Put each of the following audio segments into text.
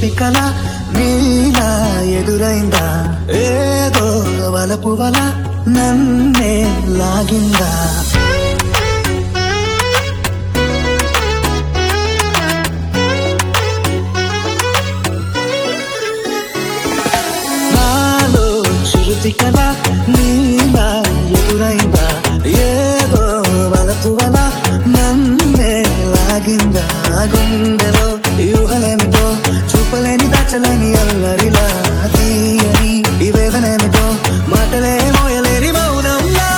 చిలిపి కళ నీలా ఎదురైందా ఏదో వలపు వల నన్నే లాగిందా నాలో చిలిపి కళ నీలా ఎదురైందా ఏదో వలపు వల నన్నే లాగిందా గుండెలో యూహలేమిటో చూపలేని దాచలేని అల్లరిలా తీయని ఈ వేదనేమిటో మాటలే మోయలేని మౌనంలా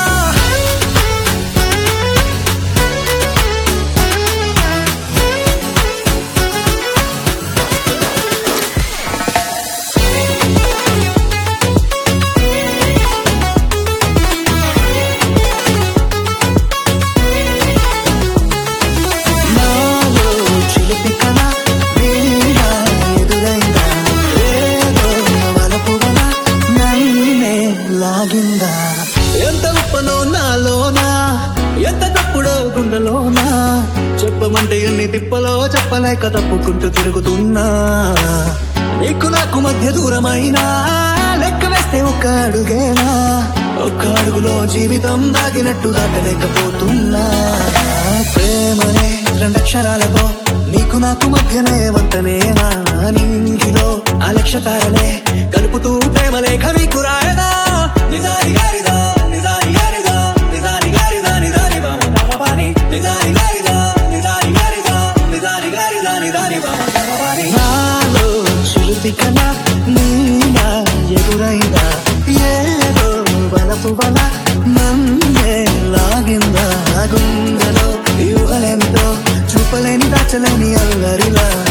లాగిందా ఎంత ఉప్పనో నాలోనా ఎంత తప్పుడో గుండెలోనా చెప్పమంటే ఎన్ని తిప్పలో చెప్పలేక తప్పుకుంటూ తిరుగుతున్నా నీకు నాకు మధ్య దూరమైనా లెక్క వేస్తే ఒక్క అడుగేనా ఒక్క అడుగులో జీవితం దాగినట్టు దాటలేకపోతున్నా ప్రేమనే రెండక్షరాలతో నీకు నాకు మధ్యనే వంతనేనా నింగిలో అలక్ష్యతారనే కలుపుతూ ప్రేమ లేఖ నీకు రాయదా నిజాని గారిదా నిజాని గారిదా నిజాని గారిదా నిజాని బామని నిజాని గారిదా నిజాని గారిదా నిజాని గారిదా నిజాని బామని నాలో చిలిపి కళ నీలా ఎదురైందా ఏదో వలపు వల నన్నే లాగిందా గుండెలో యూహలేమిటో చూపలేని దాచలేని అల్లరిలా